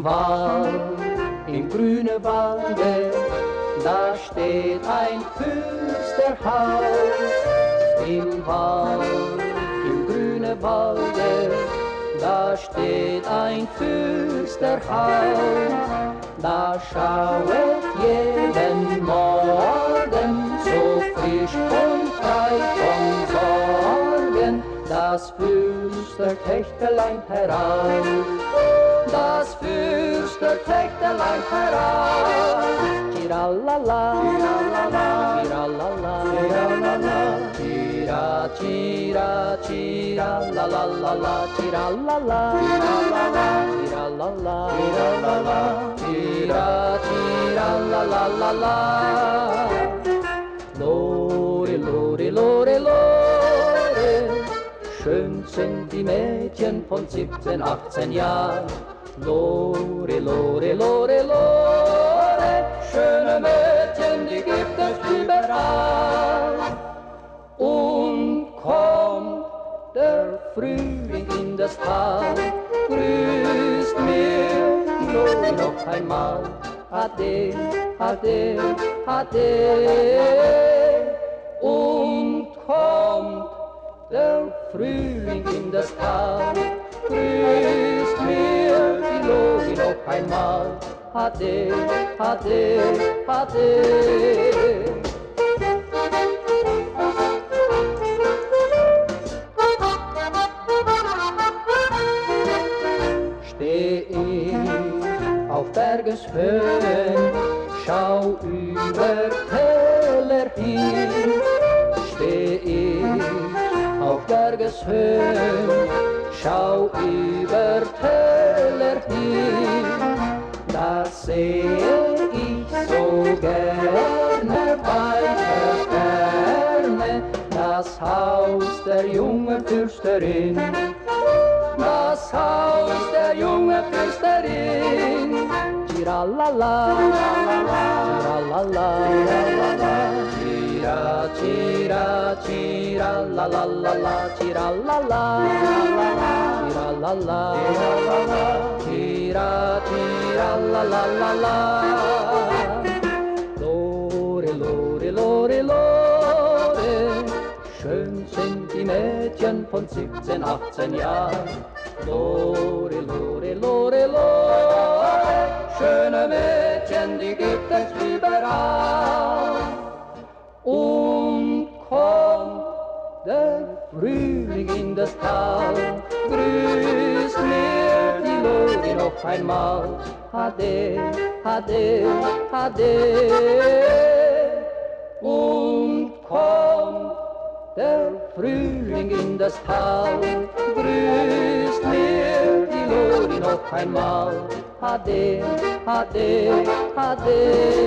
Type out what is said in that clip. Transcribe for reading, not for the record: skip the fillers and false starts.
Im Wald, im grünen Walde, da steht ein Fürsterhaus. Im Wald, im grünen Walde, da steht ein Fürsterhaus. Da schauet jeden Morgen so frisch und frei von Sorgen das Fürstertächterlein heraus. Das Fürstertächterlein heraus. Tiralala, tiralala, tiralala, tira, tira, tira, la la la la, tiralala, tiralala, tiralala, tira, tira, la la la la. Lore, lore, lore, lore, schön sind die Mädchen von 17, 18 Jahren. Lore, lore, lore, lore, schöne Mädchen, die gibt es überall. Und kommt der Frühling in das Tal, grüßt mir die Lore noch einmal. Ade, ade, ade. Und kommt der Frühling in das Tal, grüßt mir die Lore noch einmal. Ade, ade, ade. Steh ich auf Bergeshöhen, schau über Täler hin. Steh ich auf Bergeshöhen, schau über Täler hin. Da sehe ich so gerne weiter ferne das Haus der jungen Fürsterin. Das Haus der jungen Fürsterin. Tiralala, tiralala, tira, tira, tira, la la la la, tiralala, tiralala, tira, tira, la la la la. Lore, lore, lore, lore, schön sind die Mädchen von 17, 18 Jahren. Lore, lore, lore, lore, schöne Mädchen, die gibt es überall. Und kommt der Frühling in das Tal, grüßt mir die Lore noch einmal. Ade, ade, ade. Und kommt der Frühling in das Tal, grüßt mir die Lore noch einmal. Ade, ade, ade.